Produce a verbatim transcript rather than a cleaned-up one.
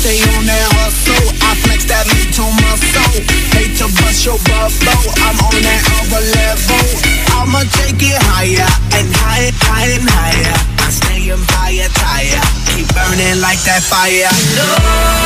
stay on that hustle. I flex that mental muscle. Hate to bust your bubble. I'm on that other level. I'ma take it higher and higher, higher and higher. I stay in fire tire. Keep burning like that fire. Lord,